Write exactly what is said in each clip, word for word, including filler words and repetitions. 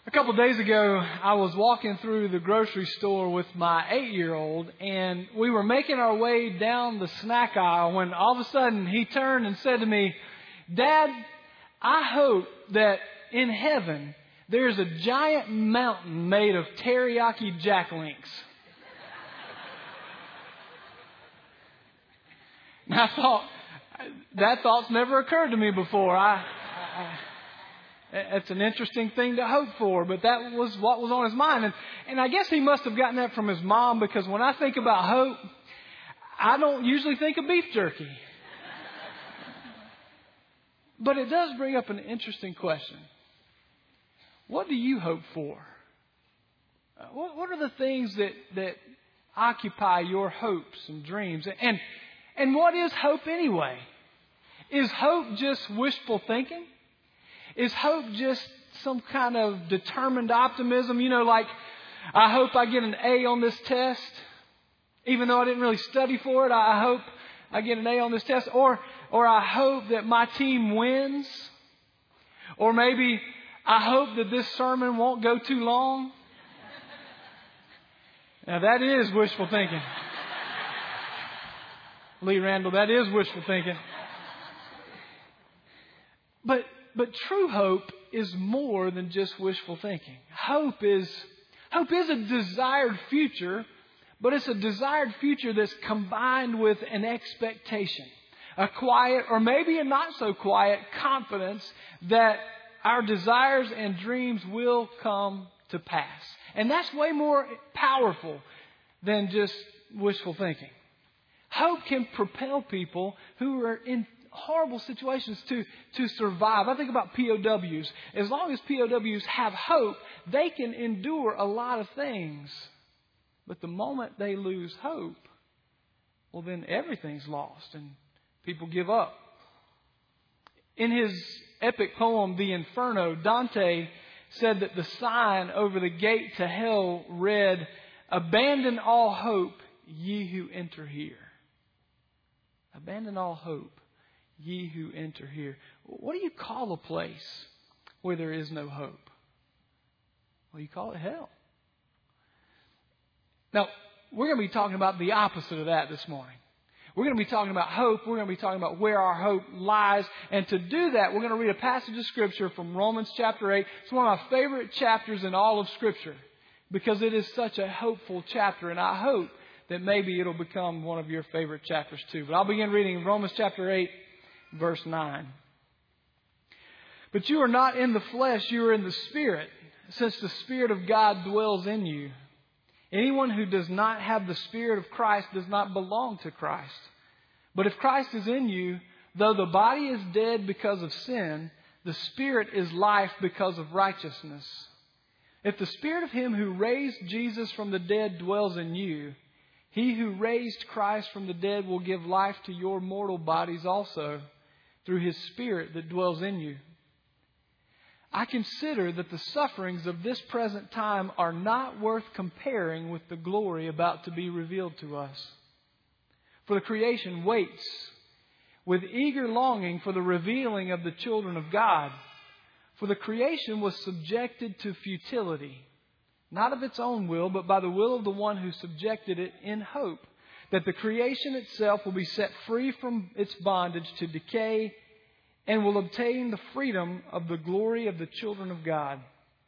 A couple of days ago, I was walking through the grocery store with my eight-year-old, and we were making our way down the snack aisle when all of a sudden he turned and said to me, "Dad, I hope that in heaven there's a giant mountain made of teriyaki Jack Links." And I thought, that thought's never occurred to me before. I... I It's an interesting thing to hope for, but that was what was on his mind. And, and I guess he must have gotten that from his mom, because when I think about hope, I don't usually think of beef jerky. But it does bring up an interesting question. What do you hope for? Uh, what, what are the things that, that occupy your hopes and dreams? And, and what is hope anyway? Is hope just wishful thinking? Is hope just some kind of determined optimism? You know, like, I hope I get an A on this test. Even though I didn't really study for it, I hope I get an A on this test. Or, or I hope that my team wins. Or maybe I hope that this sermon won't go too long. Now, that is wishful thinking. Lee Randall, that is wishful thinking. But But true hope is more than just wishful thinking. Hope is, hope is a desired future, but it's a desired future that's combined with an expectation, a quiet or maybe a not so quiet confidence that our desires and dreams will come to pass. And that's way more powerful than just wishful thinking. Hope can propel people who are in horrible situations to, to survive. I think about P O Ws. As long as P O Ws have hope, they can endure a lot of things. But the moment they lose hope, well, then everything's lost and people give up. In his epic poem, The Inferno, Dante said that the sign over the gate to hell read, "Abandon all hope, ye who enter here." Abandon all hope, ye who enter here. What do you call a place where there is no hope? Well, you call it hell. Now, we're going to be talking about the opposite of that this morning. We're going to be talking about hope. We're going to be talking about where our hope lies. And to do that, we're going to read a passage of Scripture from Romans chapter eight. It's one of my favorite chapters in all of Scripture because it is such a hopeful chapter. And I hope that maybe it'll become one of your favorite chapters too. But I'll begin reading Romans chapter eight. Verse nine. But you are not in the flesh, you are in the Spirit, since the Spirit of God dwells in you. Anyone who does not have the Spirit of Christ does not belong to Christ. But if Christ is in you, though the body is dead because of sin, the Spirit is life because of righteousness. If the Spirit of Him who raised Jesus from the dead dwells in you, He who raised Christ from the dead will give life to your mortal bodies also, through His Spirit that dwells in you. I consider that the sufferings of this present time are not worth comparing with the glory about to be revealed to us. For the creation waits with eager longing for the revealing of the children of God. For the creation was subjected to futility, not of its own will, but by the will of the one who subjected it, in hope that the creation itself will be set free from its bondage to decay and will obtain the freedom of the glory of the children of God.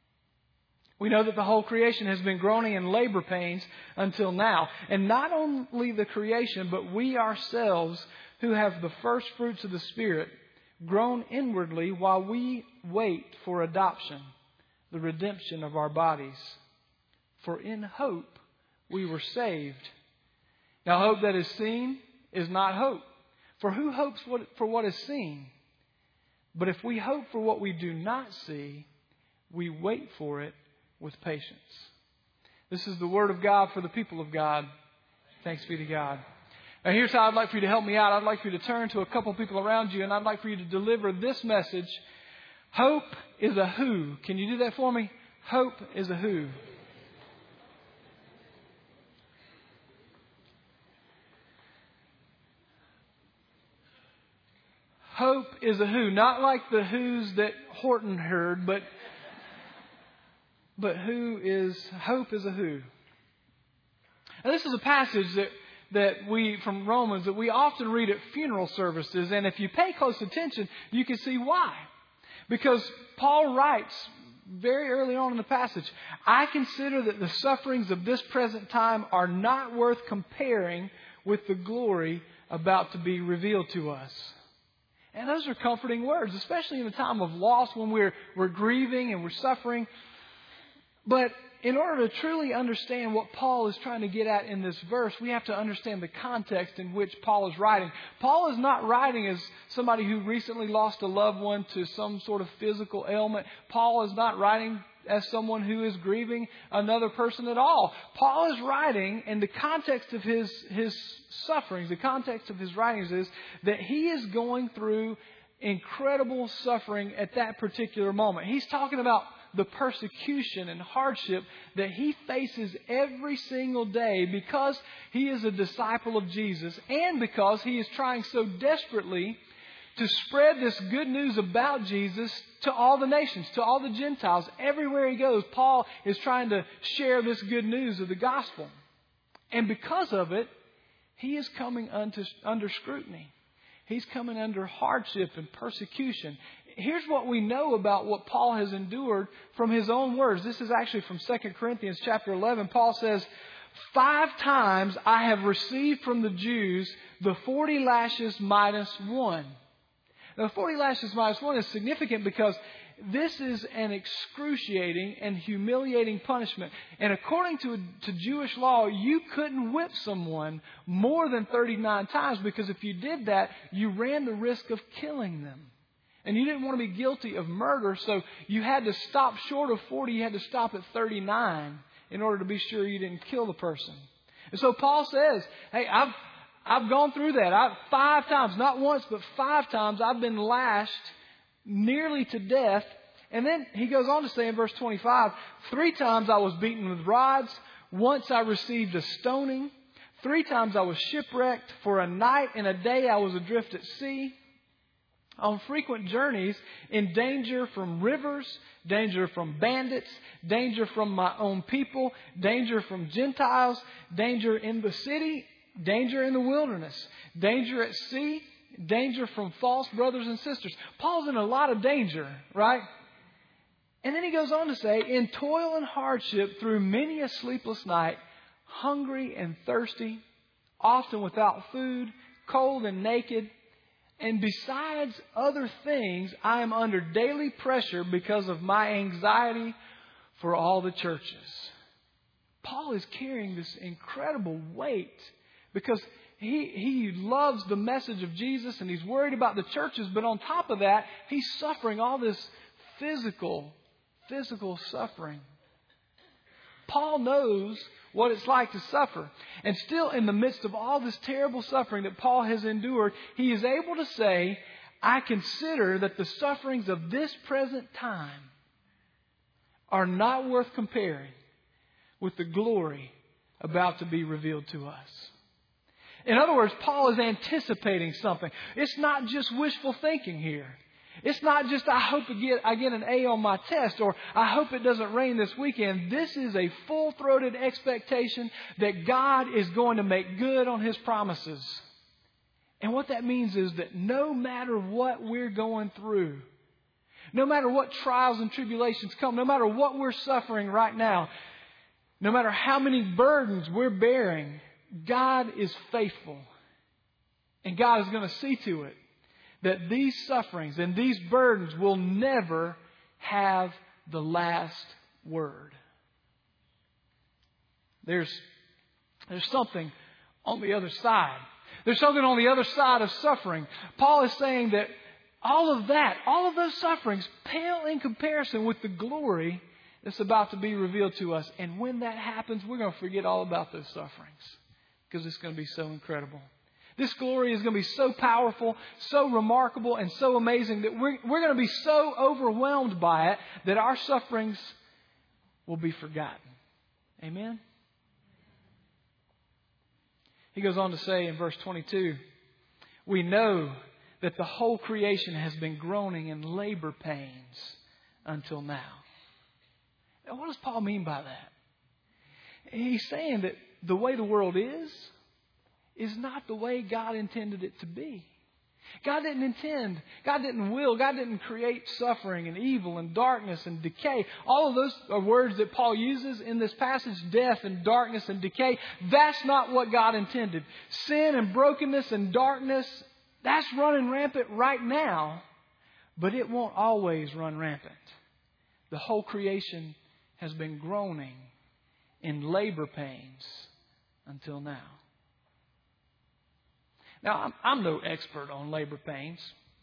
We know that the whole creation has been groaning in labor pains until now. And not only the creation, but we ourselves who have the first fruits of the Spirit groan inwardly while we wait for adoption, the redemption of our bodies. For in hope we were saved. Now, hope that is seen is not hope. For who hopes for what is seen? But if we hope for what we do not see, we wait for it with patience. This is the Word of God for the people of God. Thanks be to God. Now, here's how I'd like for you to help me out. I'd like for you to turn to a couple people around you, and I'd like for you to deliver this message. Hope is a who. Can you do that for me? Hope is a who. Hope is a who. Not like the who's that Horton heard, but But who is, hope is a who. And this is a passage that, that we, from Romans, that we often read at funeral services. And if you pay close attention, you can see why. Because Paul writes very early on in the passage, I consider that the sufferings of this present time are not worth comparing with the glory about to be revealed to us. And those are comforting words, especially in a time of loss when we're, we're grieving and we're suffering. But in order to truly understand what Paul is trying to get at in this verse, we have to understand the context in which Paul is writing. Paul is not writing as somebody who recently lost a loved one to some sort of physical ailment. Paul is not writing as someone who is grieving another person at all. Paul is writing, and the context of his, his sufferings, the context of his writings is that he is going through incredible suffering at that particular moment. He's talking about the persecution and hardship that he faces every single day because he is a disciple of Jesus and because he is trying so desperately to spread this good news about Jesus to all the nations, to all the Gentiles. Everywhere he goes, Paul is trying to share this good news of the gospel. And because of it, he is coming under, under scrutiny. He's coming under hardship and persecution. Here's what we know about what Paul has endured from his own words. This is actually from Second Corinthians chapter eleven. Paul says, Five times I have received from the Jews the forty lashes minus one. Now, forty lashes minus one is significant because this is an excruciating and humiliating punishment. And according to, to Jewish law, you couldn't whip someone more than thirty-nine times because if you did that, you ran the risk of killing them. And you didn't want to be guilty of murder, so you had to stop short of forty. You had to stop at thirty-nine in order to be sure you didn't kill the person. And so Paul says, hey, I've I've gone through that. I, five times, not once, but five times I've been lashed nearly to death. And then he goes on to say in verse twenty-five, three times I was beaten with rods. Once I received a stoning. Three times I was shipwrecked. For a night and a day I was adrift at sea. On frequent journeys, in danger from rivers, danger from bandits, danger from my own people, danger from Gentiles, danger in the city, danger in the wilderness, danger at sea, danger from false brothers and sisters. Paul's in a lot of danger, right? And then he goes on to say, in toil and hardship through many a sleepless night, hungry and thirsty, often without food, cold and naked. And besides other things, I am under daily pressure because of my anxiety for all the churches. Paul is carrying this incredible weight because he, he loves the message of Jesus and he's worried about the churches. But on top of that, he's suffering all this physical, physical suffering. Paul knows what it's like to suffer. And still in the midst of all this terrible suffering that Paul has endured, he is able to say, I consider that the sufferings of this present time are not worth comparing with the glory about to be revealed to us. In other words, Paul is anticipating something. It's not just wishful thinking here. It's not just, I hope I get, I get an A on my test, or I hope it doesn't rain this weekend. This is a full-throated expectation that God is going to make good on His promises. And what that means is that no matter what we're going through, no matter what trials and tribulations come, no matter what we're suffering right now, no matter how many burdens we're bearing, God is faithful. And God is going to see to it that these sufferings and these burdens will never have the last word. There's, there's something on the other side. There's something on the other side of suffering. Paul is saying that all of that, all of those sufferings pale in comparison with the glory that's about to be revealed to us. And when that happens, we're going to forget all about those sufferings because it's going to be so incredible. This glory is going to be so powerful, so remarkable, and so amazing that we're, we're going to be so overwhelmed by it that our sufferings will be forgotten. Amen? He goes on to say in verse twenty-two, we know that the whole creation has been groaning in labor pains until now. Now, what does Paul mean by that? He's saying that the way the world is, is not the way God intended it to be. God didn't intend, God didn't will, God didn't create suffering and evil and darkness and decay. All of those are words that Paul uses in this passage, death and darkness and decay. That's not what God intended. Sin and brokenness and darkness, that's running rampant right now, but it won't always run rampant. The whole creation has been groaning in labor pains until now. Now, I'm, I'm no expert on labor pains.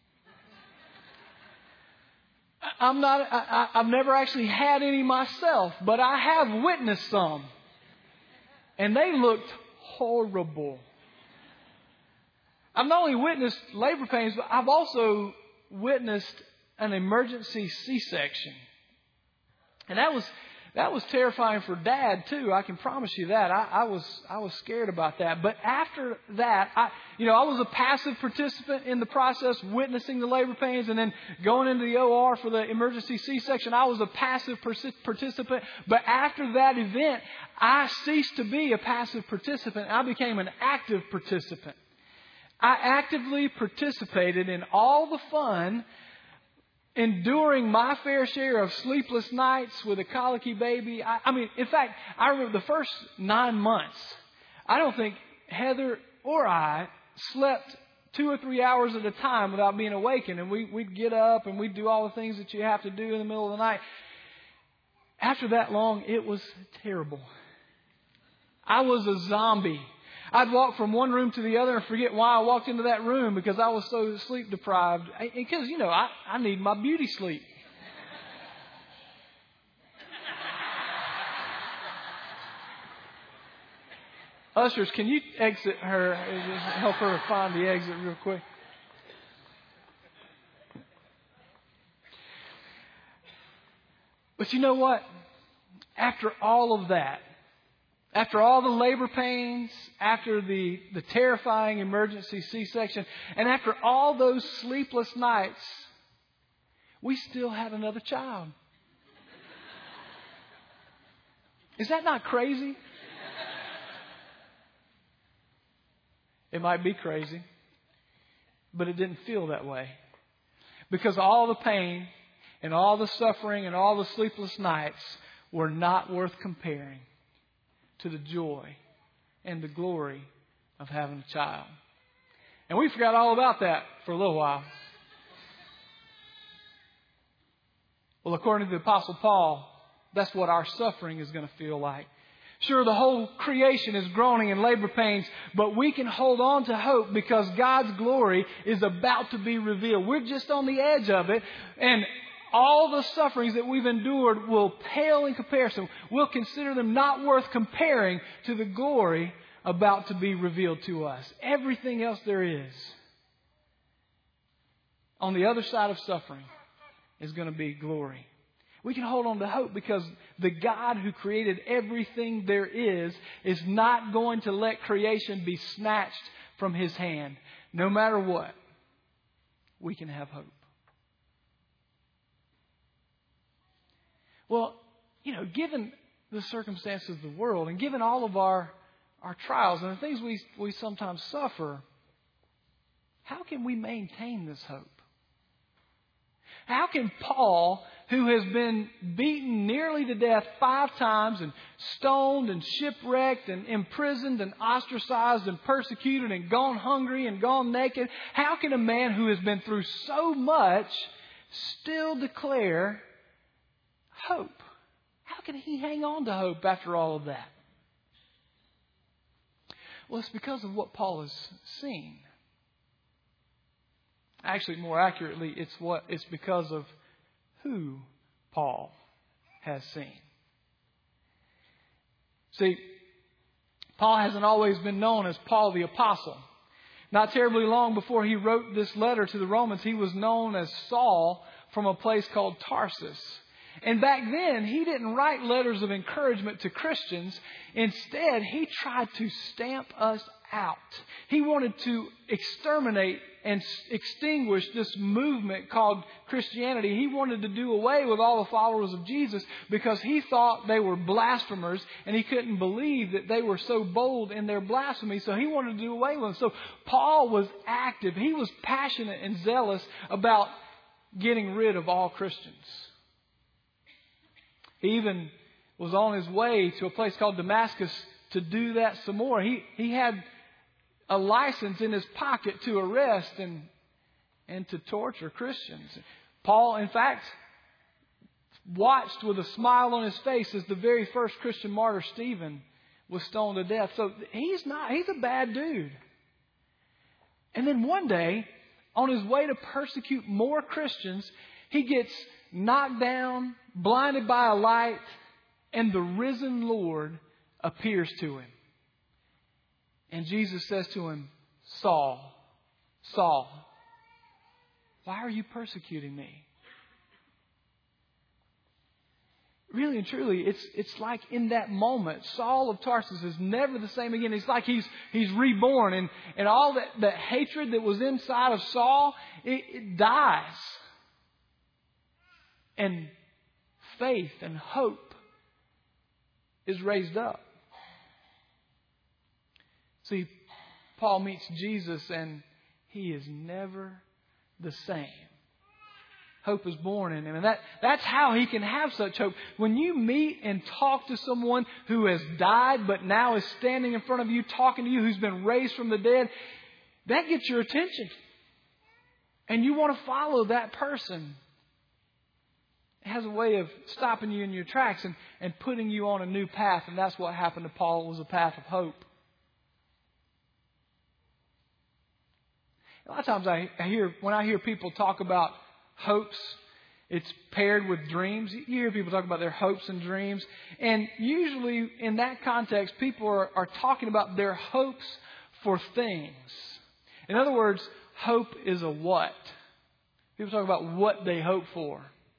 I'm not, I, I've never actually had any myself, but I have witnessed some. And they looked horrible. I've not only witnessed labor pains, but I've also witnessed an emergency C-section. And that was that was terrifying for Dad too. I can promise you that. I, I was I was scared about that. But after that, I you know I was a passive participant in the process, witnessing the labor pains, and then going into the O R for the emergency C-section. I was a passive participant. But after that event, I ceased to be a passive participant. I became an active participant. I actively participated in all the fun, enduring my fair share of sleepless nights with a colicky baby. I, I mean, in fact, I remember the first nine months, I don't think Heather or I slept two or three hours at a time without being awakened. And we, we'd get up and we'd do all the things that you have to do in the middle of the night. After that long, it was terrible. I was a zombie. I'd walk from one room to the other and forget why I walked into that room because I was so sleep deprived. Because, you know, I, I need my beauty sleep. Ushers, can you exit her, help her find the exit real quick? But you know what? After all of that, after all the labor pains, after the, the terrifying emergency C-section, and after all those sleepless nights, we still had another child. Is that not crazy? It might be crazy, but it didn't feel that way. Because all the pain and all the suffering and all the sleepless nights were not worth comparing to the joy and the glory of having a child. And we forgot all about that for a little while. Well, according to the Apostle Paul, that's what our suffering is going to feel like. Sure, the whole creation is groaning in labor pains, but we can hold on to hope because God's glory is about to be revealed. We're just on the edge of it, and all the sufferings that we've endured will pale in comparison. We'll consider them not worth comparing to the glory about to be revealed to us. Everything else there is on the other side of suffering is going to be glory. We can hold on to hope because the God who created everything there is is not going to let creation be snatched from His hand. No matter what, we can have hope. Well, you know, given the circumstances of the world and given all of our, our trials and the things we, we sometimes suffer, how can we maintain this hope? How can Paul, who has been beaten nearly to death five times and stoned and shipwrecked and imprisoned and ostracized and persecuted and gone hungry and gone naked, how can a man who has been through so much still declare hope? How can he hang on to hope after all of that? Well, it's because of what Paul has seen. Actually, more accurately, it's what it's because of who Paul has seen. See, Paul hasn't always been known as Paul the Apostle. Not terribly long before he wrote this letter to the Romans, he was known as Saul from a place called Tarsus. And back then, he didn't write letters of encouragement to Christians. Instead, he tried to stamp us out. He wanted to exterminate and extinguish this movement called Christianity. He wanted to do away with all the followers of Jesus because he thought they were blasphemers and he couldn't believe that they were so bold in their blasphemy. So he wanted to do away with them. So Paul was active. He was passionate and zealous about getting rid of all Christians. He even was on his way to a place called Damascus to do that some more. He he had a license in his pocket to arrest and and to torture Christians. Paul, in fact, watched with a smile on his face as the very first Christian martyr, Stephen, was stoned to death. So he's not, he's a bad dude. And then one day, on his way to persecute more Christians, he gets knocked down, blinded by a light, and the risen Lord appears to him. And Jesus says to him, Saul, Saul, why are you persecuting me? Really and truly, it's it's like in that moment, Saul of Tarsus is never the same again. It's like he's he's reborn, and, and all that, that hatred that was inside of Saul, it, it dies. And faith and hope is raised up. See, Paul meets Jesus and he is never the same. Hope is born in him. And that, that's how he can have such hope. When you meet and talk to someone who has died but now is standing in front of you, talking to you, who's been raised from the dead, that gets your attention. And you want to follow that person. It has a way of stopping you in your tracks and, and putting you on a new path. And that's what happened to Paul. It was a path of hope. A lot of times I, I hear, when I hear people talk about hopes, it's paired with dreams. You hear people talk about their hopes and dreams. And usually in that context, people are, are talking about their hopes for things. In other words, hope is a what. People talk about what they hope for.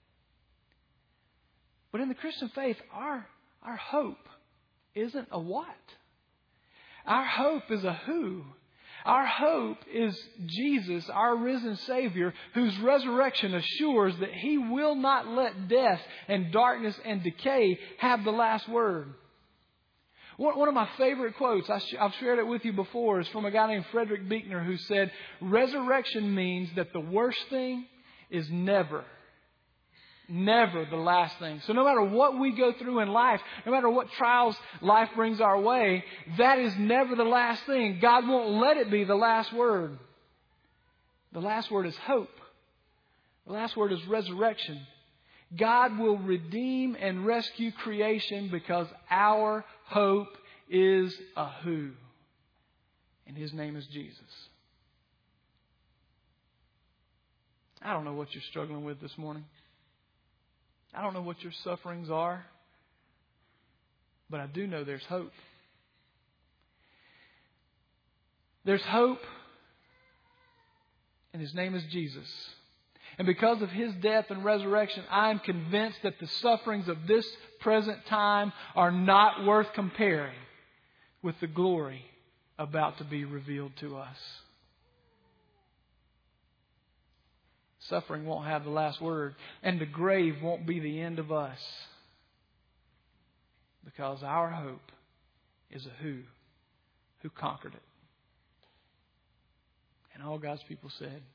But in the Christian faith, our, our hope isn't a what. Our hope is a who. Our hope is Jesus, our risen Savior, whose resurrection assures that He will not let death and darkness and decay have the last word. One of my favorite quotes, I've shared it with you before, is from a guy named Frederick Buechner, who said, resurrection means that the worst thing is never, never the last thing. So no matter what we go through in life, no matter what trials life brings our way, that is never the last thing. God won't let it be the last word. The last word is hope. The last word is resurrection. God will redeem and rescue creation because our hope is a who. And His name is Jesus. I don't know what you're struggling with this morning. I don't know what your sufferings are, but I do know there's hope. There's hope, and His name is Jesus. And because of His death and resurrection, I am convinced that the sufferings of this present time are not worth comparing with the glory about to be revealed to us. Suffering won't have the last word, and the grave won't be the end of us, because our hope is a who, who conquered it. And all God's people said,